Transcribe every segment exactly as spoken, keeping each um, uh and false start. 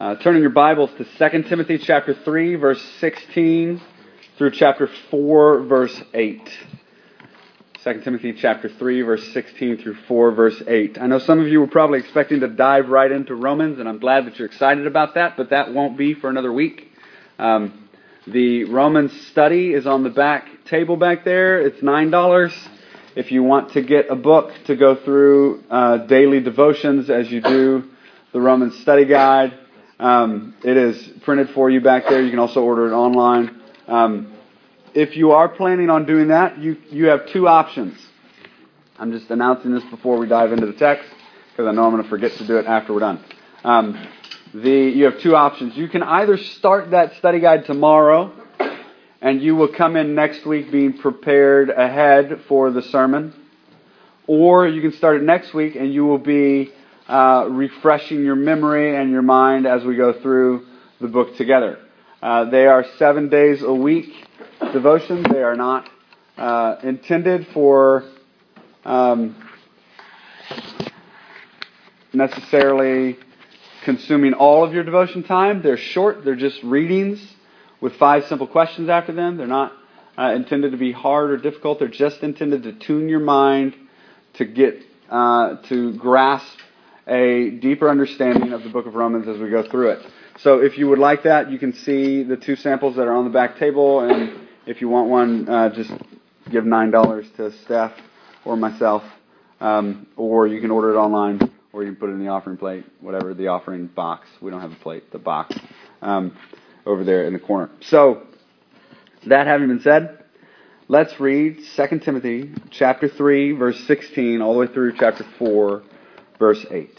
Uh, turning your Bibles to Second Timothy chapter three, verse sixteen through chapter four, verse eight. Second Timothy chapter three, verse sixteen through four, verse eight. I know some of you were probably expecting to dive right into Romans, and I'm glad that you're excited about that, but that won't be for another week. Um, the Romans study is on the back table back there. It's nine dollars. If you want to get a book to go through uh, daily devotions as you do the Romans study guide, Um, it is printed for you back there. You can also order it online. Um, if you are planning on doing that, you, you have two options. I'm just announcing this before we dive into the text because I know I'm going to forget to do it after we're done. Um, the you have two options. You can either start that study guide tomorrow and you will come in next week being prepared ahead for the sermon, or you can start it next week and you will be Uh, refreshing your memory and your mind as we go through the book together. Uh, they are seven days a week devotions. They are not uh, intended for um, necessarily consuming all of your devotion time. They're short. They're just readings with five simple questions after them. They're not uh, intended to be hard or difficult. They're just intended to tune your mind to get uh, to grasp a deeper understanding of the book of Romans as we go through it. So if you would like that, you can see the two samples that are on the back table, and if you want one, uh, just give nine dollars to Steph or myself, um, or you can order it online, or you can put it in the offering plate, whatever, the offering box. We don't have a plate, the box, um, over there in the corner. So, that having been said, let's read Second Timothy chapter three, verse sixteen, all the way through chapter four, verse eight.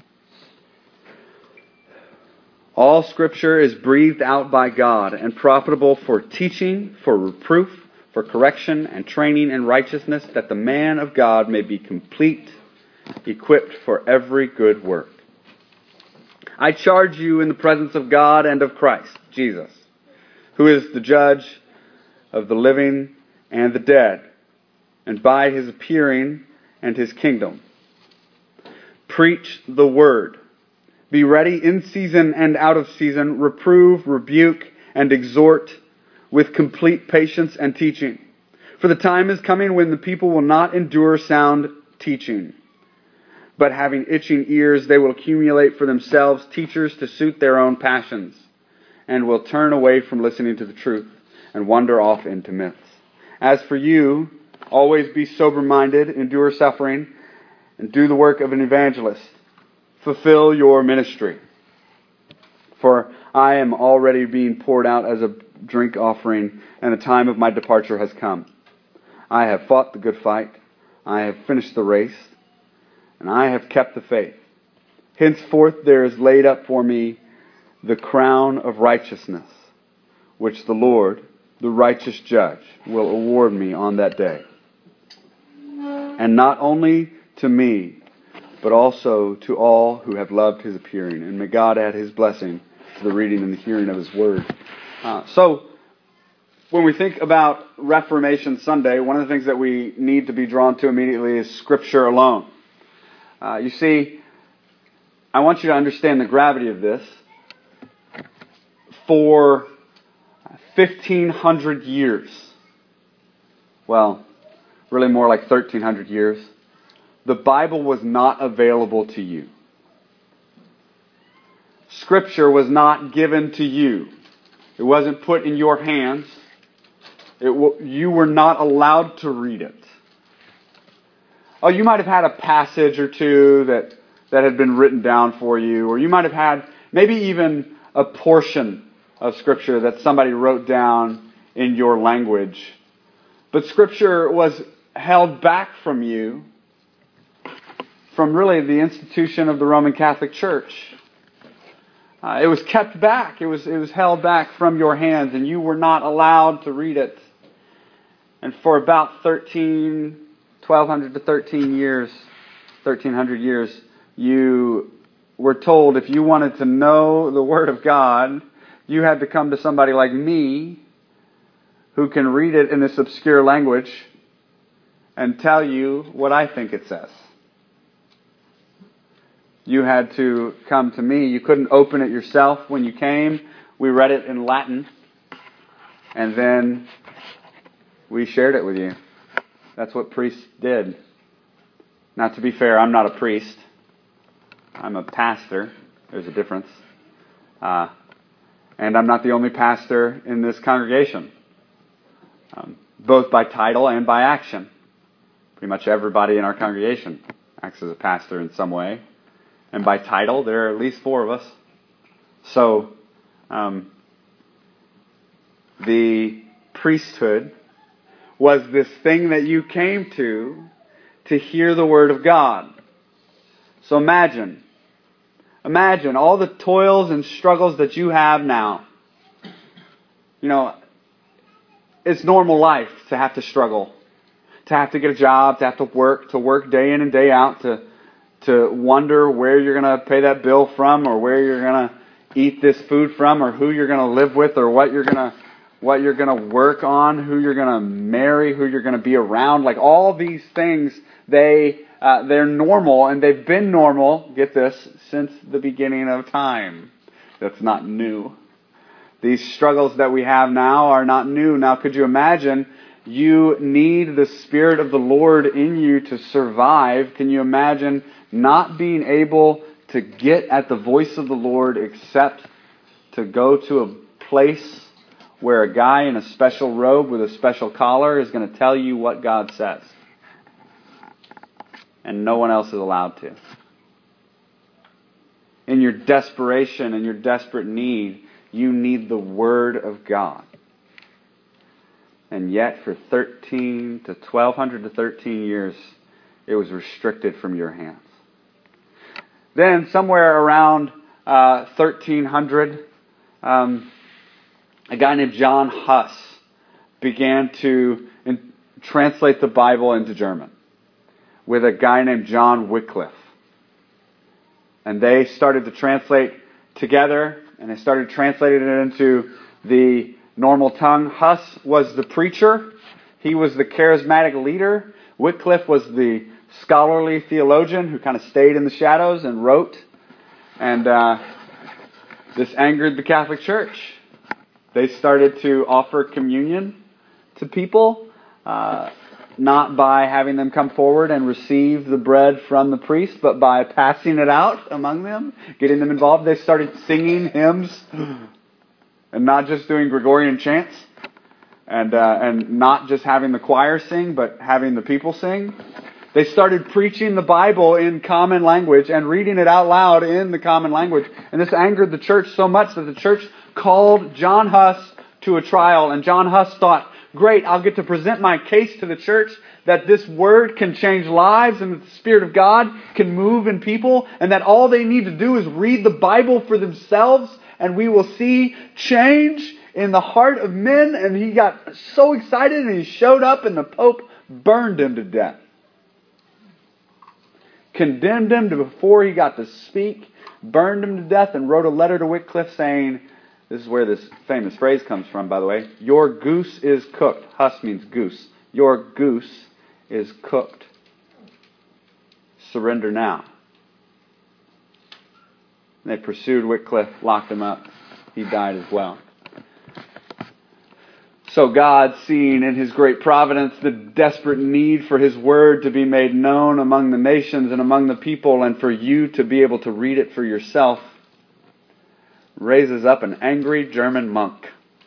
All Scripture is breathed out by God and profitable for teaching, for reproof, for correction, and training in righteousness, that the man of God may be complete, equipped for every good work. I charge you in the presence of God and of Christ, Jesus, who is the judge of the living and the dead, and by his appearing and his kingdom. Preach the word. Be ready in season and out of season. Reprove, rebuke, and exhort with complete patience and teaching. For the time is coming when the people will not endure sound teaching, but having itching ears, they will accumulate for themselves teachers to suit their own passions, and will turn away from listening to the truth and wander off into myths. As for you, always be sober-minded, endure suffering, and do the work of an evangelist. Fulfill your ministry. For I am already being poured out as a drink offering, and the time of my departure has come. I have fought the good fight. I have finished the race, and I have kept the faith. Henceforth there is laid up for me the crown of righteousness, which the Lord, the righteous judge, will award me on that day. And not only to me, but also to all who have loved his appearing. And may God add his blessing to the reading and the hearing of his word. Uh, so, when we think about Reformation Sunday, one of the things that we need to be drawn to immediately is Scripture alone. Uh, you see, I want you to understand the gravity of this. For fifteen hundred years, well, really more like thirteen hundred years, the Bible was not available to you. Scripture was not given to you. It wasn't put in your hands. It w- you were not allowed to read it. Oh, you might have had a passage or two that, that had been written down for you, or you might have had maybe even a portion of Scripture that somebody wrote down in your language. But Scripture was held back from you from really the institution of the Roman Catholic Church. Uh, it was kept back. It was, it was held back from your hands, and you were not allowed to read it. And for about thirteen, twelve hundred to thirteen years, thirteen hundred years, you were told if you wanted to know the Word of God, you had to come to somebody like me who can read it in this obscure language and tell you what I think it says. You had to come to me. You couldn't open it yourself when you came. We read it in Latin, and then we shared it with you. That's what priests did. Now, to be fair, I'm not a priest. I'm a pastor. There's a difference. Uh, and I'm not the only pastor in this congregation, um, both by title and by action. Pretty much everybody in our congregation acts as a pastor in some way. And by title, there are at least four of us. So, um, the priesthood was this thing that you came to to hear the Word of God. So imagine, imagine all the toils and struggles that you have now. You know, it's normal life to have to struggle, to have to get a job, to have to work, to work day in and day out, to to wonder where you're going to pay that bill from, or where you're going to eat this food from, or who you're going to live with, or what you're going to what you're going to work on, who you're going to marry, who you're going to be around. Like all these things, they uh, they're normal, and they've been normal, get this, since the beginning of time. That's not new. These struggles that we have now are not new. Now, could you imagine? You need the Spirit of the Lord in you to survive. Can you imagine not being able to get at the voice of the Lord except to go to a place where a guy in a special robe with a special collar is going to tell you what God says? And no one else is allowed to. In your desperation and your desperate need, you need the Word of God. And yet, for thirteen to twelve hundred to thirteen years, it was restricted from your hands. Then, somewhere around uh, thirteen hundred, um, a guy named John Huss began to in- translate the Bible into German with a guy named John Wycliffe. And they started to translate together, and they started translating it into the normal tongue. Huss was the preacher. He was the charismatic leader. Wycliffe was the scholarly theologian who kind of stayed in the shadows and wrote. And uh, this angered the Catholic Church. They started to offer communion to people, uh, not by having them come forward and receive the bread from the priest, but by passing it out among them, getting them involved. They started singing hymns. And not just doing Gregorian chants, and uh, and not just having the choir sing, but having the people sing. They started preaching the Bible in common language and reading it out loud in the common language. And this angered the church so much that the church called John Huss to a trial. And John Huss thought, great, I'll get to present my case to the church that this word can change lives and that the Spirit of God can move in people, and that all they need to do is read the Bible for themselves, and we will see change in the heart of men. And he got so excited, and he showed up, and the Pope burned him to death. Condemned him to before he got to speak, burned him to death, and wrote a letter to Wycliffe saying, this is where this famous phrase comes from, by the way, your goose is cooked. Huss means goose. Your goose is cooked. Surrender now. They pursued Wycliffe, locked him up. He died as well. So God, seeing in His great providence the desperate need for His Word to be made known among the nations and among the people, and for you to be able to read it for yourself, raises up an angry German monk.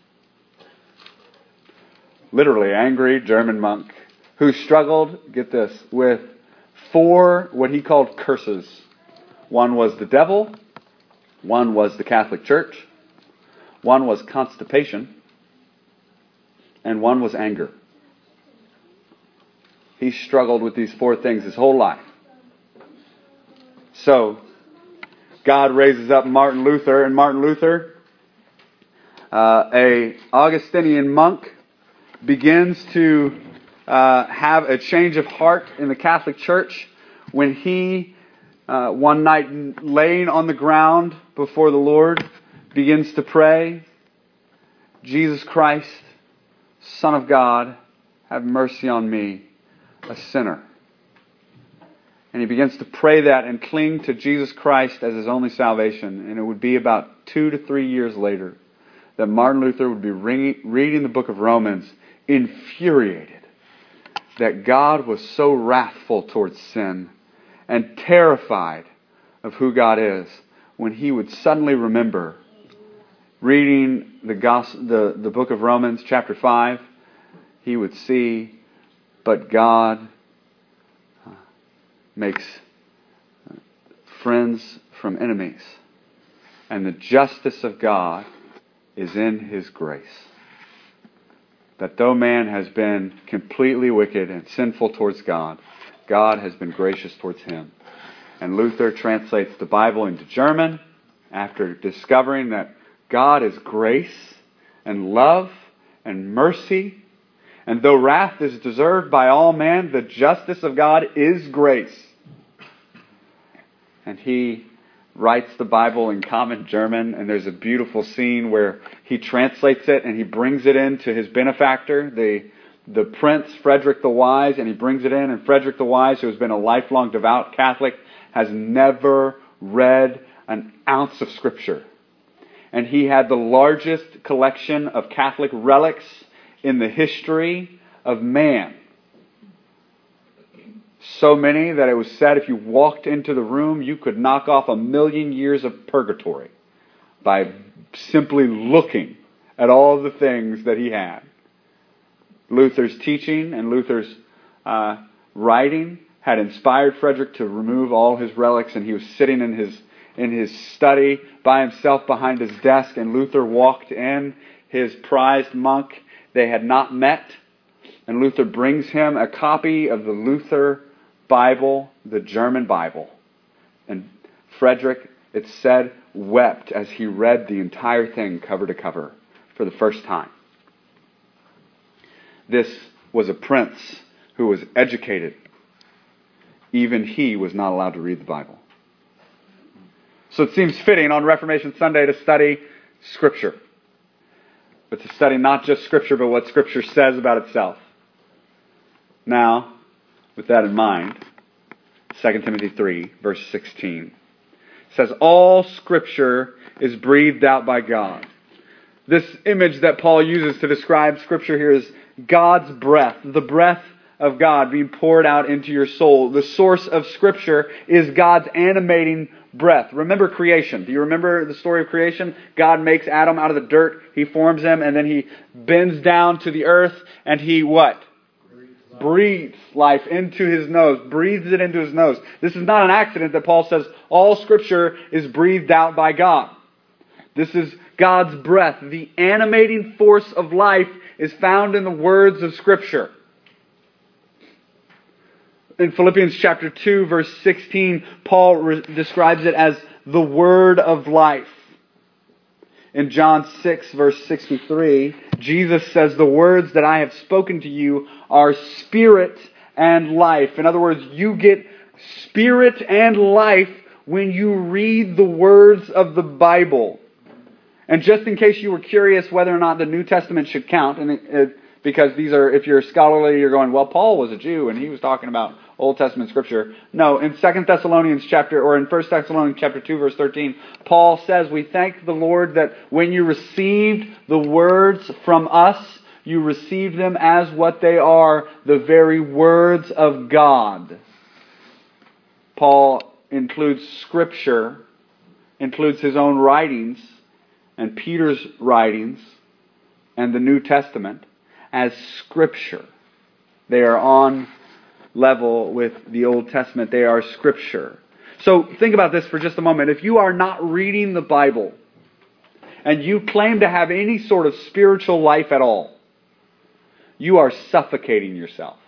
Literally angry German monk who struggled, get this, with four what he called curses. One was the devil. One was the Catholic Church. One was constipation. And one was anger. He struggled with these four things his whole life. So, God raises up Martin Luther, and Martin Luther, uh, a Augustinian monk, begins to uh, have a change of heart in the Catholic Church when he, uh, one night laying on the ground before the Lord, begins to pray, Jesus Christ, Son of God, have mercy on me, a sinner. And he begins to pray that and cling to Jesus Christ as his only salvation. And it would be about two to three years later that Martin Luther would be reading the book of Romans, infuriated that God was so wrathful towards sin and terrified of who God is, when he would suddenly remember reading the, gospel, the, the book of Romans chapter five, he would see, but God makes friends from enemies, and the justice of God is in his grace. That though man has been completely wicked and sinful towards God, God has been gracious towards him. And Luther translates the Bible into German after discovering that God is grace and love and mercy. And though wrath is deserved by all men, the justice of God is grace. And he writes the Bible in common German, and there's a beautiful scene where he translates it and he brings it in to his benefactor, the the Prince Frederick the Wise, and he brings it in, and Frederick the Wise, who has been a lifelong devout Catholic, has never read an ounce of Scripture. And he had the largest collection of Catholic relics in the history of man. So many that it was said if you walked into the room, you could knock off a million years of purgatory by simply looking at all the things that he had. Luther's teaching and Luther's uh, writing had inspired Frederick to remove all his relics, and he was sitting in his in his study by himself behind his desk, and Luther walked in, his prized monk. They had not met, and Luther brings him a copy of the Luther Bible, the German Bible. And Frederick, it's said, wept as he read the entire thing cover to cover for the first time. This was a prince who was educated. Even he was not allowed to read the Bible. So it seems fitting on Reformation Sunday to study Scripture. But to study not just Scripture, but what Scripture says about itself. Now, with that in mind, Second Timothy three, verse sixteen, says, all Scripture is breathed out by God. This image that Paul uses to describe Scripture here is God's breath, the breath of God being poured out into your soul. The source of Scripture is God's animating breath. Remember creation. Do you remember the story of creation? God makes Adam out of the dirt. He forms him, and then he bends down to the earth, and he what? Breathes life into his nose. Breathes it into his nose. This is not an accident that Paul says all Scripture is breathed out by God. This is God's breath. The animating force of life is found in the words of Scripture. In Philippians chapter two, verse sixteen, Paul re- describes it as the word of life. In John six, verse sixty-three, Jesus says, the words that I have spoken to you are spirit and life. In other words, you get spirit and life when you read the words of the Bible. And just in case you were curious whether or not the New Testament should count, and it, it, because these are, if you're scholarly, you're going, well, Paul was a Jew and he was talking about Old Testament Scripture. No, in Second Thessalonians chapter, or in First Thessalonians chapter two, verse thirteen, Paul says, we thank the Lord that when you received the words from us, you received them as what they are, the very words of God. Paul includes Scripture, includes his own writings, and Peter's writings, and the New Testament, as Scripture. They are on level with the Old Testament. They are Scripture. So think about this for just a moment. If you are not reading the Bible, and you claim to have any sort of spiritual life at all, you are suffocating yourself.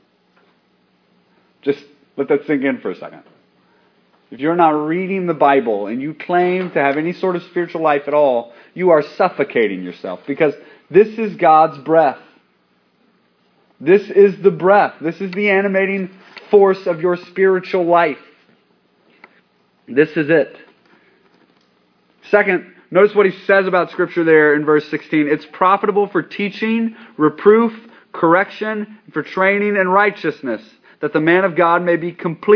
Just let that sink in for a second. If you're not reading the Bible and you claim to have any sort of spiritual life at all, you are suffocating yourself, because this is God's breath. This is the breath. This is the animating force of your spiritual life. This is it. Second, notice what he says about Scripture there in verse sixteen. It's profitable for teaching, reproof, correction, for training in righteousness, that the man of God may be complete,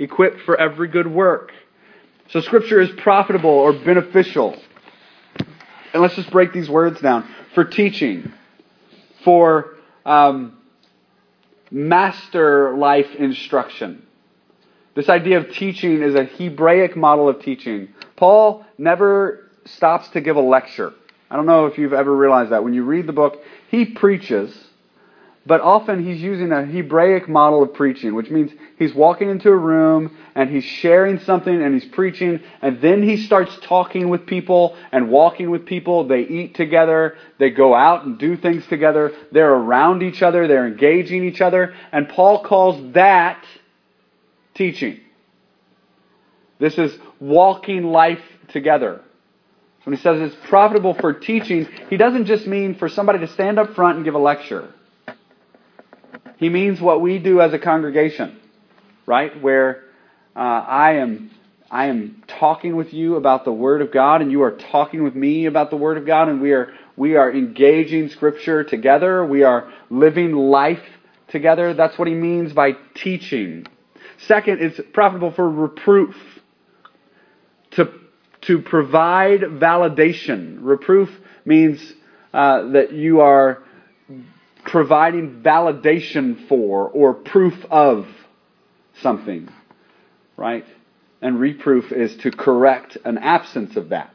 equipped for every good work. So Scripture is profitable or beneficial. And let's just break these words down. For teaching, for um, master life instruction. This idea of teaching is a Hebraic model of teaching. Paul never stops to give a lecture. I don't know if you've ever realized that. When you read the book, he preaches, but often he's using a Hebraic model of preaching, which means he's walking into a room and he's sharing something and he's preaching, and then he starts talking with people and walking with people. They eat together. They go out and do things together. They're around each other. They're engaging each other. And Paul calls that teaching. This is walking life together. So when he says it's profitable for teaching, he doesn't just mean for somebody to stand up front and give a lecture. He means what we do as a congregation, right? Where uh, I am I am talking with you about the Word of God, and you are talking with me about the Word of God, and we are we are engaging Scripture together. We are living life together. That's what he means by teaching. Second, it's profitable for reproof. To to provide validation. Reproof means uh, that you are providing validation for or proof of something, right? And reproof is to correct an absence of that.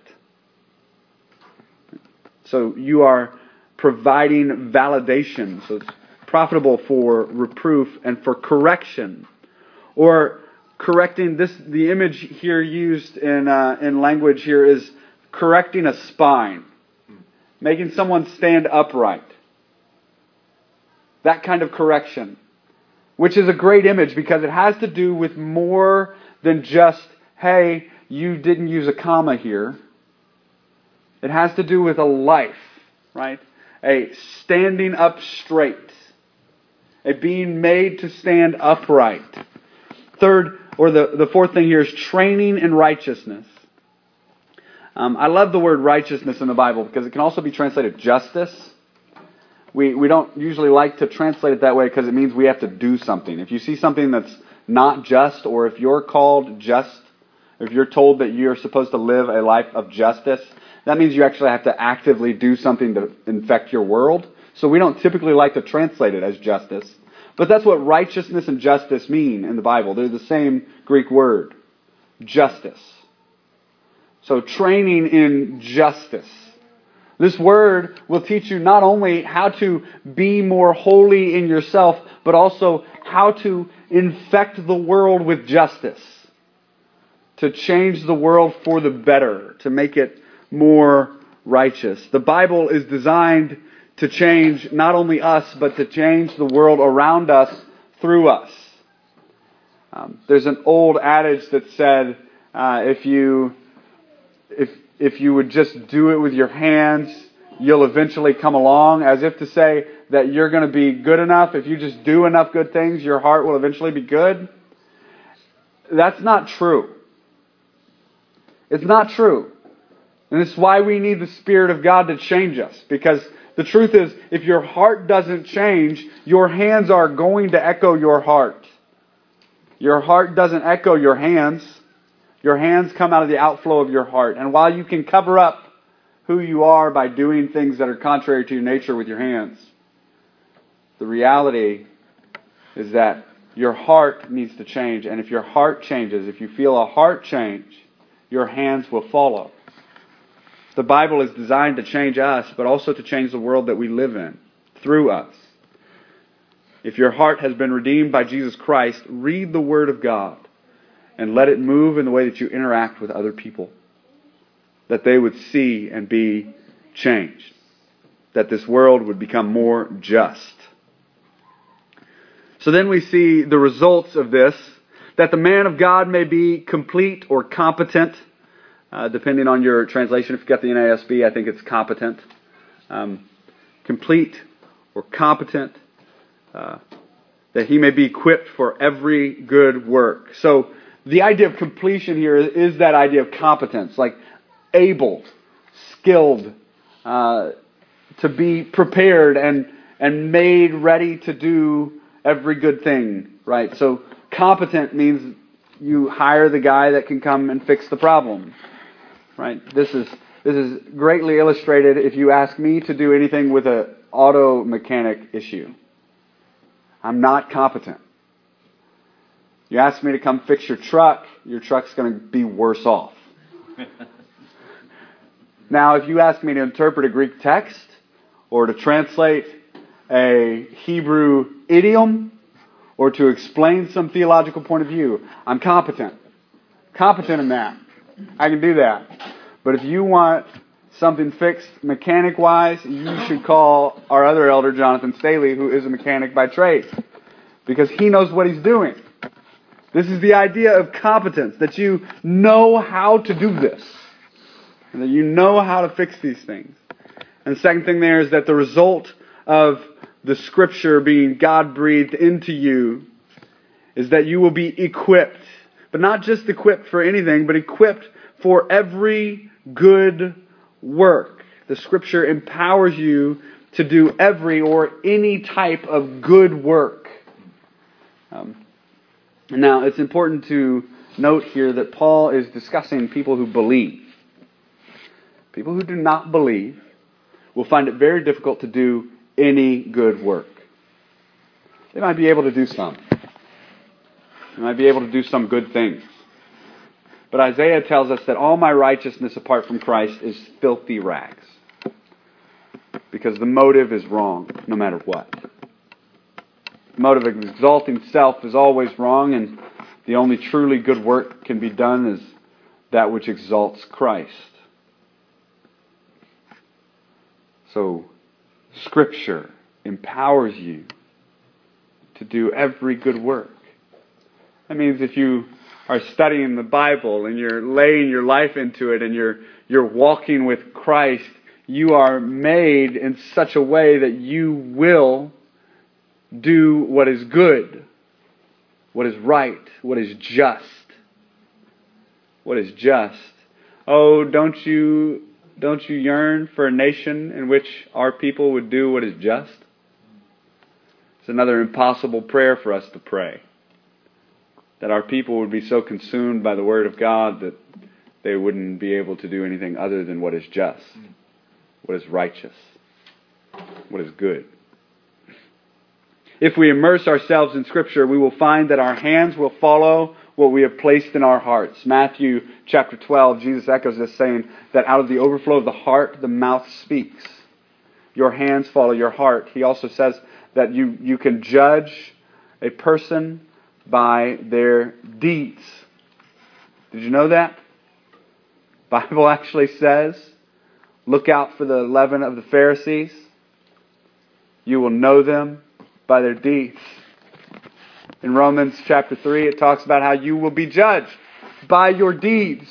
So you are providing validation. So it's profitable for reproof and for correction. Or correcting this, the image here used in uh, in language here is correcting a spine, making someone stand upright. That kind of correction, which is a great image because it has to do with more than just, hey, you didn't use a comma here. It has to do with a life, right? A standing up straight, a being made to stand upright. Third, or the, the fourth thing here is training in righteousness. Um, I love the word righteousness in the Bible because it can also be translated justice. We we don't usually like to translate it that way because it means we have to do something. If you see something that's not just, or if you're called just, if you're told that you're supposed to live a life of justice, that means you actually have to actively do something to infect your world. So we don't typically like to translate it as justice. But that's what righteousness and justice mean in the Bible. They're the same Greek word. Justice. So training in justice. This word will teach you not only how to be more holy in yourself, but also how to infect the world with justice. To change the world for the better. To make it more righteous. The Bible is designed to change not only us, but to change the world around us through us. Um, there's an old adage that said, uh, if you if if you would just do it with your hands, you'll eventually come along, as if to say that you're going to be good enough. If you just do enough good things, your heart will eventually be good. That's not true. It's not true. And it's why we need the Spirit of God to change us, because the truth is, if your heart doesn't change, your hands are going to echo your heart. Your heart doesn't echo your hands. Your hands come out of the outflow of your heart. And while you can cover up who you are by doing things that are contrary to your nature with your hands, the reality is that your heart needs to change. And if your heart changes, if you feel a heart change, your hands will follow. The Bible is designed to change us, but also to change the world that we live in through us. If your heart has been redeemed by Jesus Christ, read the Word of God and let it move in the way that you interact with other people. That they would see and be changed. That this world would become more just. So then we see the results of this, that the man of God may be complete or competent. Uh, depending on your translation, if you've got the N A S B, I think it's competent. Um, complete or competent, uh, that he may be equipped for every good work. So the idea of completion here is, is that idea of competence, like able, skilled, uh, to be prepared and and made ready to do every good thing, right? So competent means you hire the guy that can come and fix the problem. Right? This is this is greatly illustrated if you ask me to do anything with an auto mechanic issue. I'm not competent. You ask me to come fix your truck, your truck's going to be worse off. Now, if you ask me to interpret a Greek text or to translate a Hebrew idiom or to explain some theological point of view, I'm competent. Competent in that. I can do that. But if you want something fixed mechanic-wise, you should call our other elder, Jonathan Staley, who is a mechanic by trade, because he knows what he's doing. This is the idea of competence, that you know how to do this, and that you know how to fix these things. And the second thing there is that the result of the Scripture being God-breathed into you is that you will be equipped, but not just equipped for anything, but equipped for every good work. The Scripture empowers you to do every or any type of good work. Um, now, it's important to note here that Paul is discussing people who believe. People who do not believe will find it very difficult to do any good work. They might be able to do some. They might be able to do some good things. But Isaiah tells us that all my righteousness apart from Christ is filthy rags. Because the motive is wrong, no matter what. The motive of exalting self is always wrong, and the only truly good work can be done is that which exalts Christ. So, Scripture empowers you to do every good work. That means if you are studying the Bible and you're laying your life into it and you're you're walking with Christ, you are made in such a way that you will do what is good, what is right, what is just. What is just. Oh, don't you don't you yearn for a nation in which our people would do what is just? It's another impossible prayer for us to pray. That our people would be so consumed by the Word of God that they wouldn't be able to do anything other than what is just, what is righteous, what is good. If we immerse ourselves in Scripture, we will find that our hands will follow what we have placed in our hearts. Matthew chapter twelve, Jesus echoes this, saying that out of the overflow of the heart, the mouth speaks. Your hands follow your heart. He also says that you, you can judge a person by their deeds. Did you know that? The Bible actually says, look out for the leaven of the Pharisees. You will know them by their deeds. In Romans chapter three, it talks about how you will be judged by your deeds.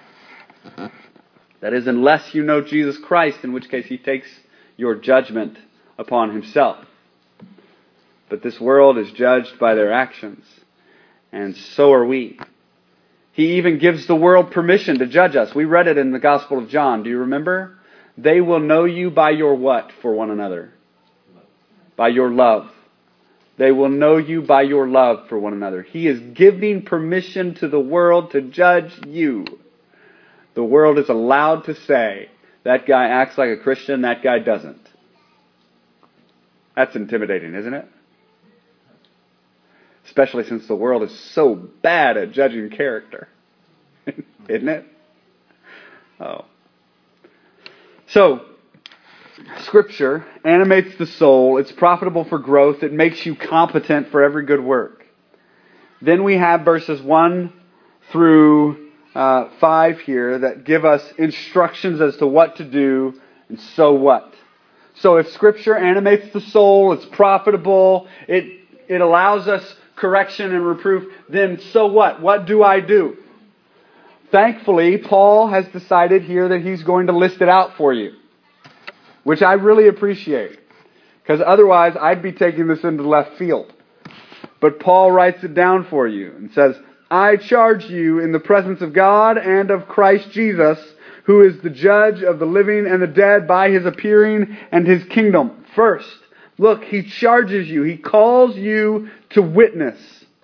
That is, unless you know Jesus Christ, in which case He takes your judgment upon Himself. But this world is judged by their actions. And so are we. He even gives the world permission to judge us. We read it in the Gospel of John. Do you remember? They will know you by your what for one another? By your love. They will know you by your love for one another. He is giving permission to the world to judge you. The world is allowed to say, that guy acts like a Christian, that guy doesn't. That's intimidating, isn't it? Especially since the world is so bad at judging character. Isn't it? Oh. So, Scripture animates the soul. It's profitable for growth. It makes you competent for every good work. Then we have verses one through uh, five here that give us instructions as to what to do and so what. So if Scripture animates the soul, it's profitable, it, it allows us correction and reproof, then so what? What do I do? Thankfully, Paul has decided here that he's going to list it out for you, which I really appreciate, because otherwise I'd be taking this into left field. But Paul writes it down for you and says, I charge you in the presence of God and of Christ Jesus, who is the judge of the living and the dead, by His appearing and His kingdom. First, look, he charges you. He calls you to witness.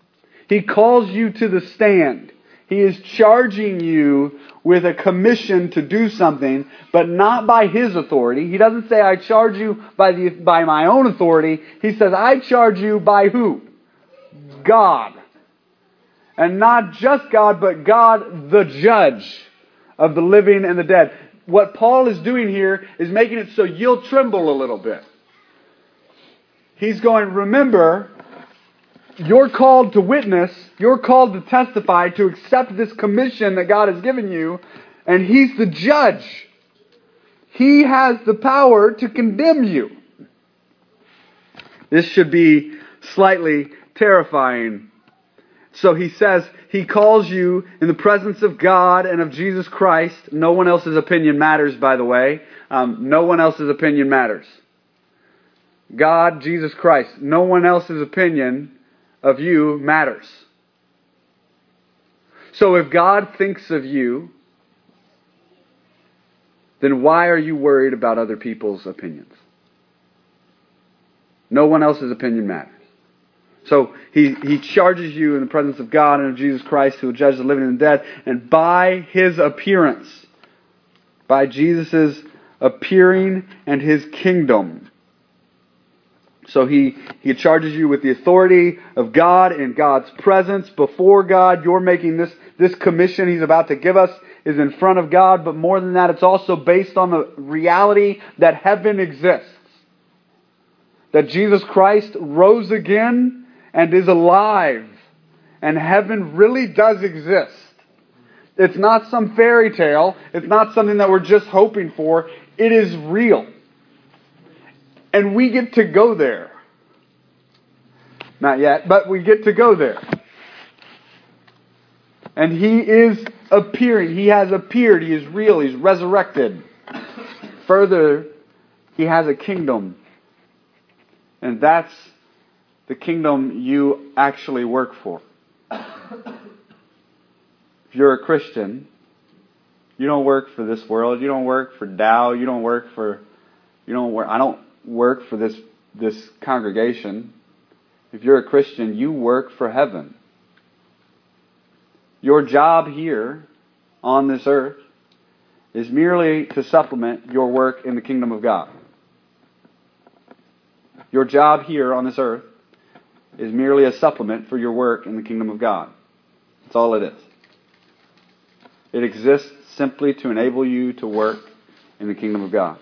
He calls you to the stand. He is charging you with a commission to do something, but not by His authority. He doesn't say, I charge you by the by my own authority. He says, I charge you by who? God. And not just God, but God the judge of the living and the dead. What Paul is doing here is making it so you'll tremble a little bit. He's going, remember, you're called to witness, you're called to testify, to accept this commission that God has given you, and He's the judge. He has the power to condemn you. This should be slightly terrifying. So he says, He calls you in the presence of God and of Jesus Christ. No one else's opinion matters, by the way. Um, no one else's opinion matters. God, Jesus Christ. No one else's opinion of you matters. So if God thinks of you, then why are you worried about other people's opinions? No one else's opinion matters. So he, he charges you in the presence of God and of Jesus Christ, who will judge the living and the dead, and by His appearance, by Jesus' appearing and His kingdom. So he, he charges you with the authority of God in God's presence before God. You're making this, this commission He's about to give us is in front of God. But more than that, it's also based on the reality that heaven exists. That Jesus Christ rose again and is alive. And heaven really does exist. It's not some fairy tale. It's not something that we're just hoping for. It is real. And we get to go there. Not yet, but we get to go there. And He is appearing. He has appeared. He is real. He's resurrected. Further, He has a kingdom. And that's the kingdom you actually work for. If you're a Christian, you don't work for this world. You don't work for Dow. You don't work for... You don't work... I don't work for this this congregation. If you're a Christian, you work for heaven. Your job here on this earth is merely to supplement your work in the kingdom of God. Your job here on this earth is merely a supplement for your work in the kingdom of God. That's all it is. It exists simply to enable you to work in the kingdom of God.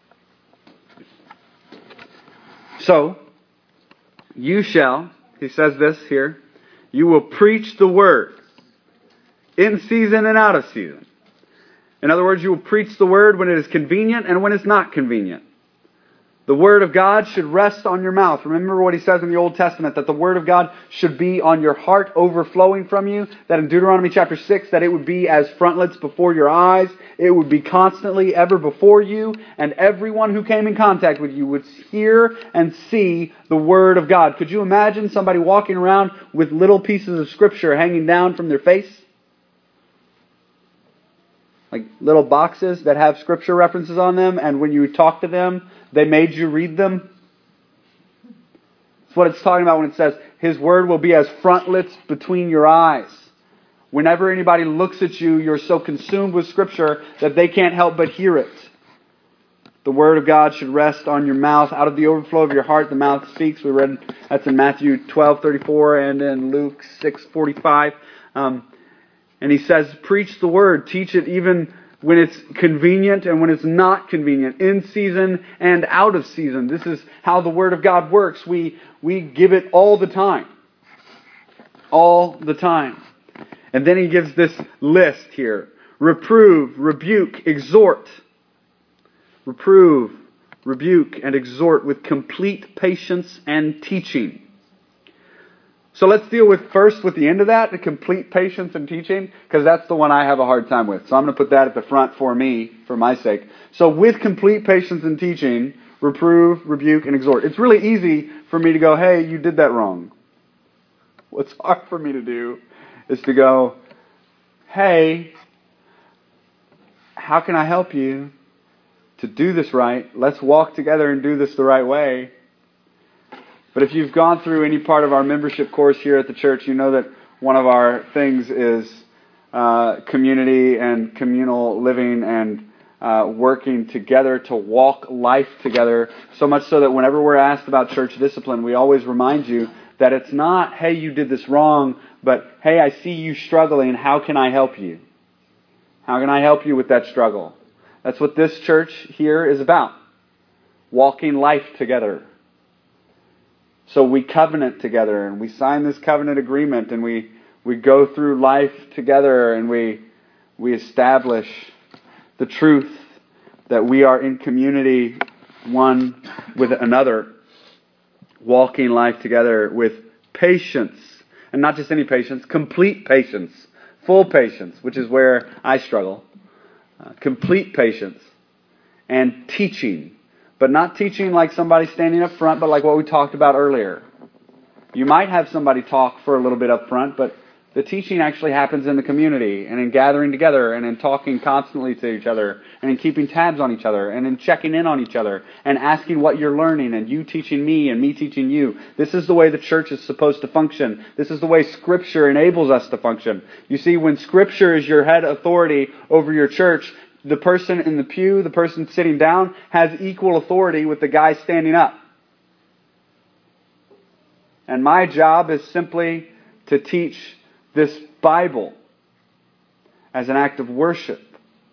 So, you shall, he says this here, you will preach the word in season and out of season. In other words, you will preach the word when it is convenient and when it's not convenient. The word of God should rest on your mouth. Remember what he says in the Old Testament, that the word of God should be on your heart, overflowing from you. That in Deuteronomy chapter six, that it would be as frontlets before your eyes. It would be constantly ever before you. And everyone who came in contact with you would hear and see the word of God. Could you imagine somebody walking around with little pieces of scripture hanging down from their face? Like little boxes that have scripture references on them, and when you talk to them, they made you read them. That's what it's talking about when it says, His word will be as frontlets between your eyes. Whenever anybody looks at you, you're so consumed with scripture that they can't help but hear it. The word of God should rest on your mouth. Out of the overflow of your heart, the mouth speaks. We read that's in Matthew twelve thirty-four and in Luke six forty-five. Um, And he says, preach the word, teach it even when it's convenient and when it's not convenient, in season and out of season. This is how the word of God works. We, we give it all the time. All the time. And then he gives this list here. Reprove, rebuke, exhort. Reprove, rebuke, and exhort with complete patience and teaching. So let's deal with first with the end of that, the complete patience and teaching, because that's the one I have a hard time with. So I'm going to put that at the front for me, for my sake. So with complete patience and teaching, reprove, rebuke, and exhort. It's really easy for me to go, hey, you did that wrong. What's hard for me to do is to go, hey, how can I help you to do this right? Let's walk together and do this the right way. But if you've gone through any part of our membership course here at the church, you know that one of our things is uh, community and communal living and uh, working together to walk life together, so much so that whenever we're asked about church discipline, we always remind you that it's not, hey, you did this wrong, but, hey, I see you struggling, how can I help you? How can I help you with that struggle? That's what this church here is about. Walking life together. So we covenant together, and we sign this covenant agreement, and we, we go through life together, and we we establish the truth that we are in community one with another, walking life together with patience, and not just any patience, complete patience, full patience, which is where I struggle, uh, complete patience, and teaching. But not teaching like somebody standing up front, but like what we talked about earlier. You might have somebody talk for a little bit up front, but the teaching actually happens in the community and in gathering together and in talking constantly to each other and in keeping tabs on each other and in checking in on each other and asking what you're learning and you teaching me and me teaching you. This is the way the church is supposed to function. This is the way Scripture enables us to function. You see, when Scripture is your head authority over your church, the person in the pew, the person sitting down, has equal authority with the guy standing up. And my job is simply to teach this Bible as an act of worship.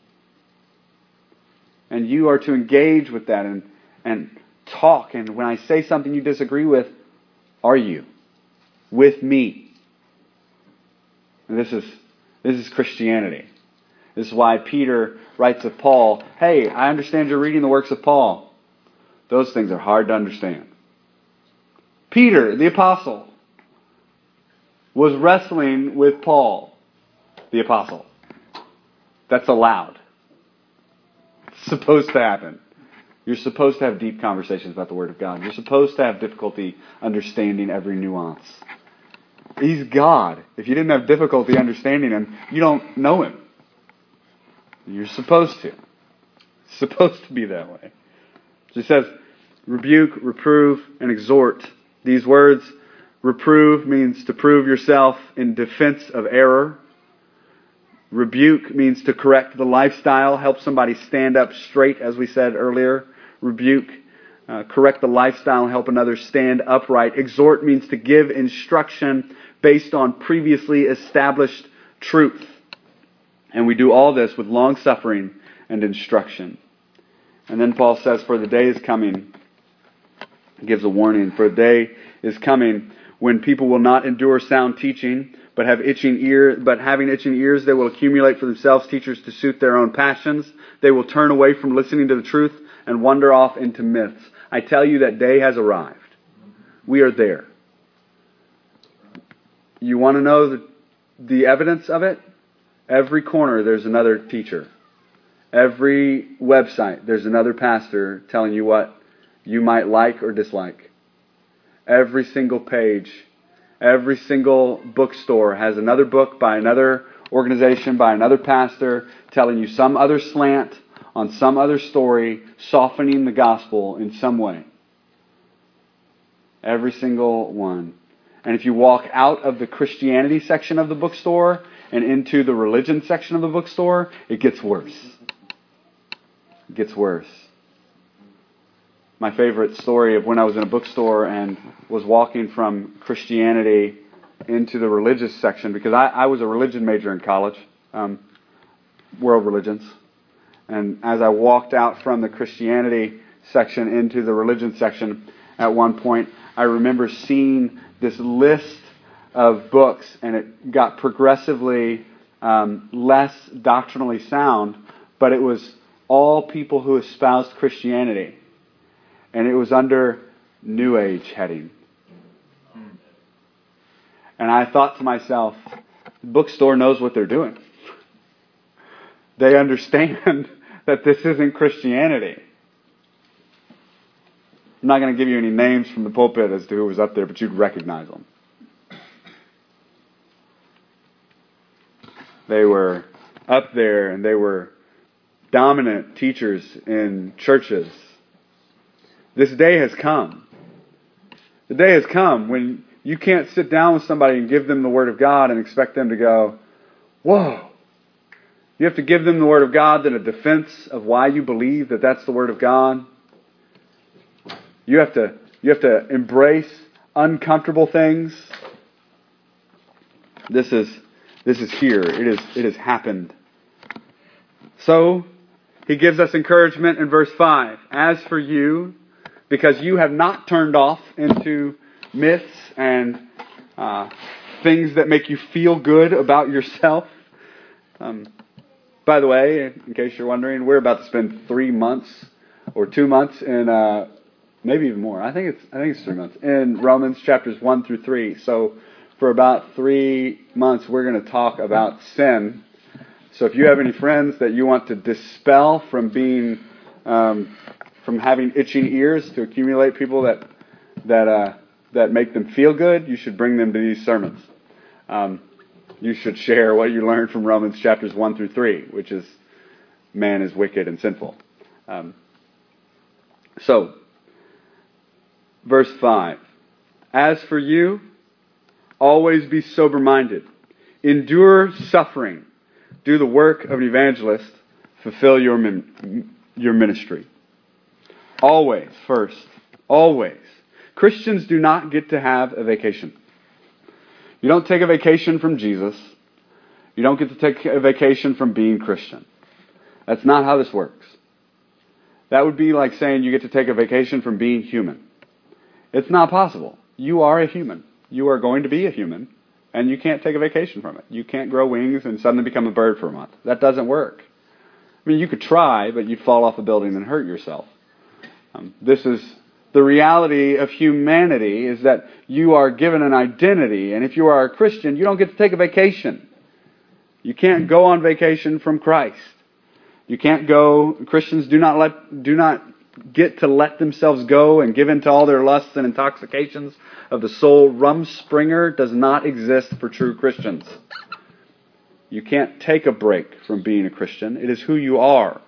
And you are to engage with that and, and talk. And when I say something you disagree with, are you with me? And this is this is Christianity. This is why Peter writes of Paul, hey, I understand you're reading the works of Paul. Those things are hard to understand. Peter, the apostle, was wrestling with Paul, the apostle. That's allowed. It's supposed to happen. You're supposed to have deep conversations about the Word of God. You're supposed to have difficulty understanding every nuance. He's God. If you didn't have difficulty understanding Him, you don't know Him. You're supposed to. It's supposed to be that way. So he says, rebuke, reprove, and exhort. These words, reprove means to prove yourself in defense of error. Rebuke means to correct the lifestyle, help somebody stand up straight, as we said earlier. Rebuke, uh, correct the lifestyle, and help another stand upright. Exhort means to give instruction based on previously established truth. And we do all this with long suffering and instruction. And then Paul says, for the day is coming, he gives a warning, for a day is coming when people will not endure sound teaching, but have itching ear, but having itching ears, they will accumulate for themselves teachers to suit their own passions. They will turn away from listening to the truth and wander off into myths. I tell you, that day has arrived. We are there. You want to know the, the evidence of it? Every corner there's another teacher. Every website there's another pastor telling you what you might like or dislike. Every single page, every single bookstore has another book by another organization, by another pastor, telling you some other slant on some other story, softening the gospel in some way. Every single one. And if you walk out of the Christianity section of the bookstore and into the religion section of the bookstore, it gets worse. It gets worse. My favorite story of when I was in a bookstore and was walking from Christianity into the religious section, because I, I was a religion major in college, um, world religions. And as I walked out from the Christianity section into the religion section, at one point, I remember seeing this list of books, and it got progressively um, less doctrinally sound, but it was all people who espoused Christianity. And it was under New Age heading. And I thought to myself, the bookstore knows what they're doing. They understand that this isn't Christianity. I'm not going to give you any names from the pulpit as to who was up there, but you'd recognize them. They were up there and they were dominant teachers in churches. This day has come. The day has come when you can't sit down with somebody and give them the Word of God and expect them to go, whoa. You have to give them the Word of God in a defense of why you believe that that's the Word of God. You have to, you have to embrace uncomfortable things. This is, this is here. It is, it has happened. So, he gives us encouragement in verse five. As for you, because you have not turned off into myths and uh, things that make you feel good about yourself. Um, by the way, in case you're wondering, we're about to spend three months or two months in, uh, maybe even more. I think it's I think it's three months in Romans chapters one through three. So for about three months, we're going to talk about sin. So if you have any friends that you want to dispel from being, um, from having itching ears to accumulate people that that uh, that make them feel good, you should bring them to these sermons. Um, you should share what you learned from Romans chapters one through three, which is man is wicked and sinful. Um, so, verse five. As for you, always be sober-minded. Endure suffering. Do the work of an evangelist. Fulfill your min- your ministry. Always, first. Always. Christians do not get to have a vacation. You don't take a vacation from Jesus. You don't get to take a vacation from being Christian. That's not how this works. That would be like saying you get to take a vacation from being human. It's not possible. You are a human. You are going to be a human, and you can't take a vacation from it. You can't grow wings and suddenly become a bird for a month. That doesn't work. I mean, you could try, but you'd fall off a building and hurt yourself. Um, this is the reality of humanity, is that you are given an identity, and if you are a Christian, you don't get to take a vacation. You can't go on vacation from Christ. You can't go. Christians do not let do not get to let themselves go and give in to all their lusts and intoxications of the soul. Rumspringa does not exist for true Christians. You can't take a break from being a Christian. It is who you are.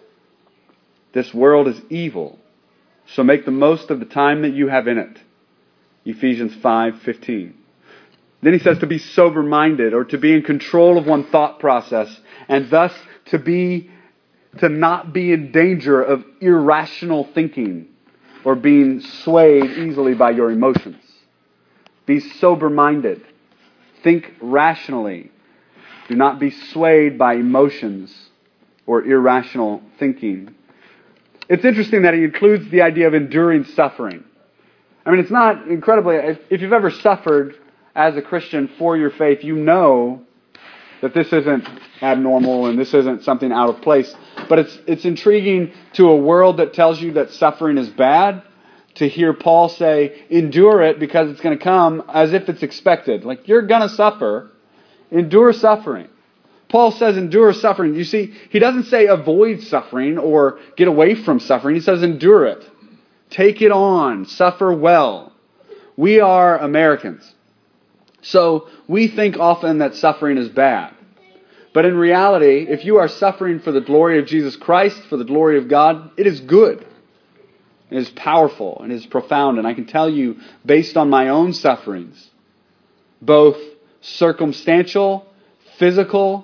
This world is evil, so make the most of the time that you have in it. Ephesians five fifteen. Then he says to be sober-minded, or to be in control of one thought process, and thus to be to not be in danger of irrational thinking or being swayed easily by your emotions. Be sober-minded. Think rationally. Do not be swayed by emotions or irrational thinking. It's interesting that he includes the idea of enduring suffering. I mean, it's not incredibly... If you've ever suffered as a Christian for your faith, you know that this isn't abnormal and this isn't something out of place. But it's it's intriguing to a world that tells you that suffering is bad, to hear Paul say, endure it because it's going to come, as if it's expected. Like, you're going to suffer. Endure suffering. Paul says endure suffering. You see, he doesn't say avoid suffering or get away from suffering. He says endure it. Take it on. Suffer well. We are Americans. So we think often that suffering is bad. But in reality, if you are suffering for the glory of Jesus Christ, for the glory of God, it is good. It is powerful and it is profound. And I can tell you, based on my own sufferings, both circumstantial, physical,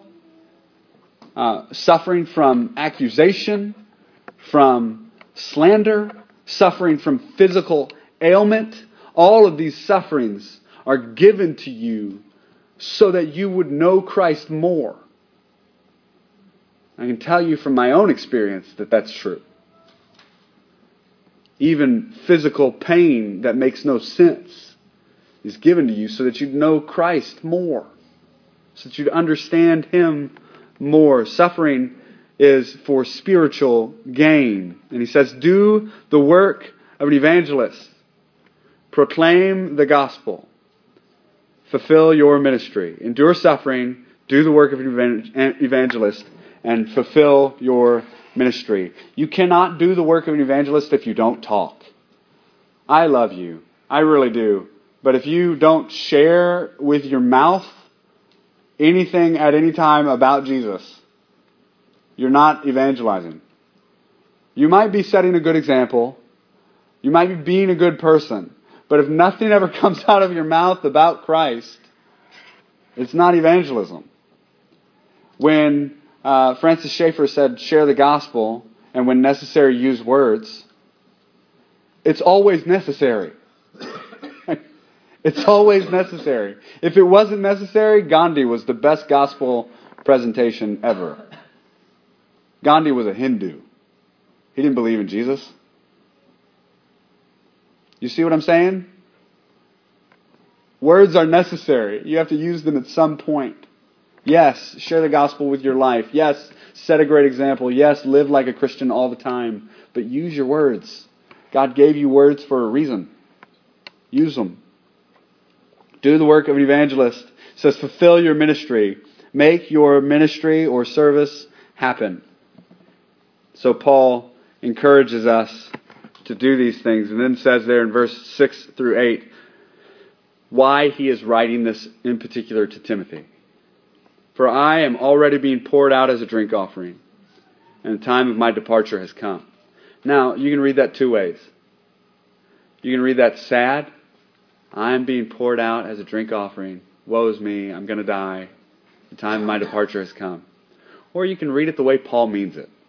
uh, suffering from accusation, from slander, suffering from physical ailment, all of these sufferings are given to you so that you would know Christ more. I can tell you from my own experience that that's true. Even physical pain that makes no sense is given to you so that you'd know Christ more, so that you'd understand Him more. Suffering is for spiritual gain. And he says, do the work of an evangelist. Proclaim the gospel. Fulfill your ministry. Endure suffering. Do the work of an evangelist. And fulfill your ministry. You cannot do the work of an evangelist if you don't talk. I love you. I really do. But if you don't share with your mouth anything at any time about Jesus, you're not evangelizing. You might be setting a good example. You might be being a good person. But if nothing ever comes out of your mouth about Christ, it's not evangelism. When uh, Francis Schaeffer said, share the gospel, and when necessary, use words, it's always necessary. It's always necessary. If it wasn't necessary, Gandhi was the best gospel presentation ever. Gandhi was a Hindu. He didn't believe in Jesus. You see what I'm saying? Words are necessary. You have to use them at some point. Yes, share the gospel with your life. Yes, set a great example. Yes, live like a Christian all the time. But use your words. God gave you words for a reason. Use them. Do the work of an evangelist. It says fulfill your ministry. Make your ministry or service happen. So Paul encourages us to do these things. And then says there in verse six through eight, why he is writing this in particular to Timothy. For I am already being poured out as a drink offering, and the time of my departure has come. Now, you can read that two ways. You can read that sad. I am being poured out as a drink offering. Woe is me. I'm going to die. The time of my departure has come. Or you can read it the way Paul means it.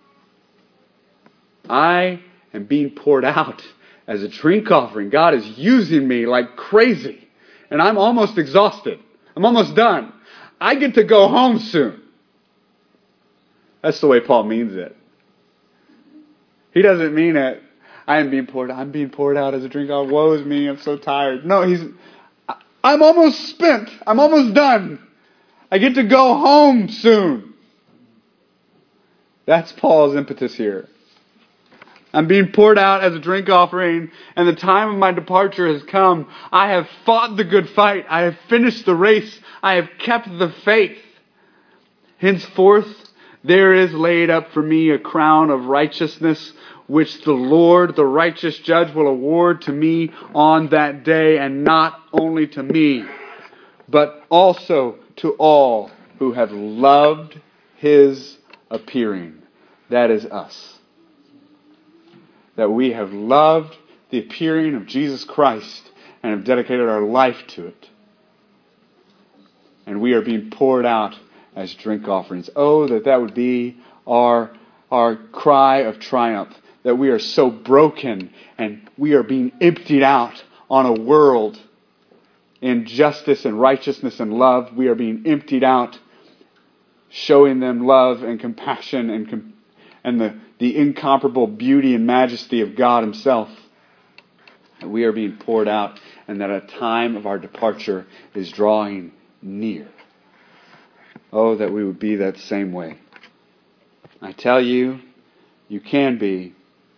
I am being poured out as a drink offering. God is using me like crazy. And I'm almost exhausted. I'm almost done. I get to go home soon. That's the way Paul means it. He doesn't mean it. I am being poured out. I'm being poured out as a drink offering. Woe is me. I'm so tired. No, he's. I'm almost spent. I'm almost done. I get to go home soon. That's Paul's impetus here. I'm being poured out as a drink offering, and the time of my departure has come. I have fought the good fight. I have finished the race. I have kept the faith. Henceforth, there is laid up for me a crown of righteousness, which the Lord, the righteous judge, will award to me on that day, and not only to me, but also to all who have loved his appearing. That is us. That we have loved the appearing of Jesus Christ and have dedicated our life to it. And we are being poured out as drink offerings. Oh, that that would be our, our cry of triumph. That we are so broken and we are being emptied out on a world in justice and righteousness and love. We are being emptied out, showing them love and compassion and com- and the, the incomparable beauty and majesty of God himself. That we are being poured out and that a time of our departure is drawing near. Oh, that we would be that same way. I tell you, you can be.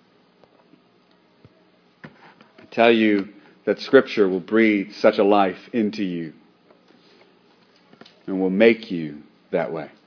I tell you that Scripture will breathe such a life into you and will make you that way.